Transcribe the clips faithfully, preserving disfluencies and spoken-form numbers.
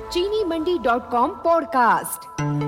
चीनी Mandi dot com podcast.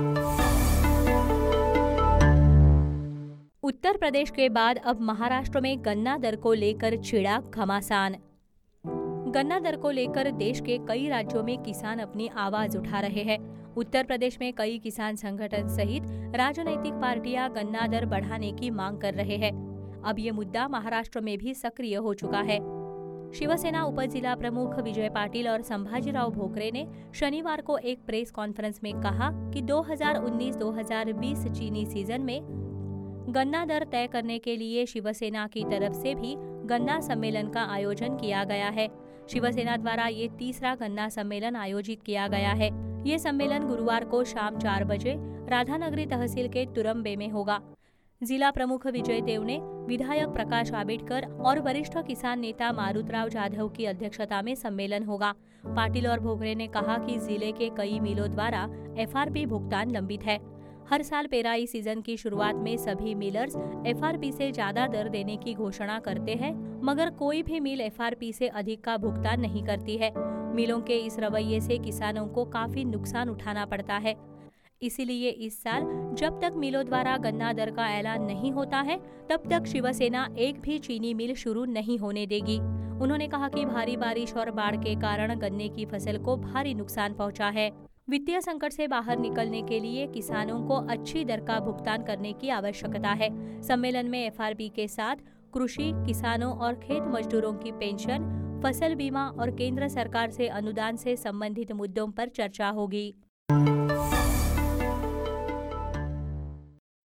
Uttar Pradesh के बाद अब महाराष्ट्र में गन्ना दर को लेकर छिड़ा घमासान। गन्ना दर को लेकर देश के कई राज्यों में किसान अपनी आवाज उठा रहे हैं। उत्तर प्रदेश में कई किसान संगठन सहित राजनीतिक पार्टियां गन्ना दर बढ़ाने की मांग कर रहे हैं। अब ये मुद्दा महाराष्ट्र में भी सक्रिय हो चुका है। शिवसेना उप जिला प्रमुख विजय पाटिल और संभाजीराव भोकरे ने शनिवार को एक प्रेस कॉन्फ्रेंस में कहा कि दो हज़ार उन्नीस दो हज़ार बीस चीनी सीजन में गन्ना दर तय करने के लिए शिवसेना की तरफ से भी गन्ना सम्मेलन का आयोजन किया गया है। शिवसेना द्वारा ये तीसरा गन्ना सम्मेलन आयोजित किया गया है। ये सम्मेलन गुरुवार को शाम चार बजे राधानगरी तहसील के तुरंबे में होगा। जिला प्रमुख विजय देव ने विधायक प्रकाश आंबेडकर और वरिष्ठ किसान नेता मारुतराव जाधव की अध्यक्षता में सम्मेलन होगा। पाटिल और भोकरे ने कहा कि जिले के कई मिलों द्वारा एफआरपी भुगतान लंबित है। हर साल पेराई सीजन की शुरुआत में सभी मिलर्स एफआरपी से ज्यादा दर देने की घोषणा करते हैं, मगर कोई भी मिल एफआरपी से अधिक का भुगतान नहीं करती है। मिलों के इस रवैये से किसानों को काफी नुकसान उठाना पड़ता है। इसीलिए इस साल जब तक मिलों द्वारा गन्ना दर का ऐलान नहीं होता है, तब तक शिवसेना एक भी चीनी मिल शुरू नहीं होने देगी। उन्होंने कहा कि भारी बारिश और बाढ़ के कारण गन्ने की फसल को भारी नुकसान पहुंचा है। वित्तीय संकट से बाहर निकलने के लिए किसानों को अच्छी दर का भुगतान करने की आवश्यकता है। सम्मेलन में एफआरपी के साथ कृषि, किसानों और खेत मजदूरों की पेंशन, फसल बीमा और केंद्र सरकार से अनुदान से संबंधित मुद्दों पर चर्चा होगी।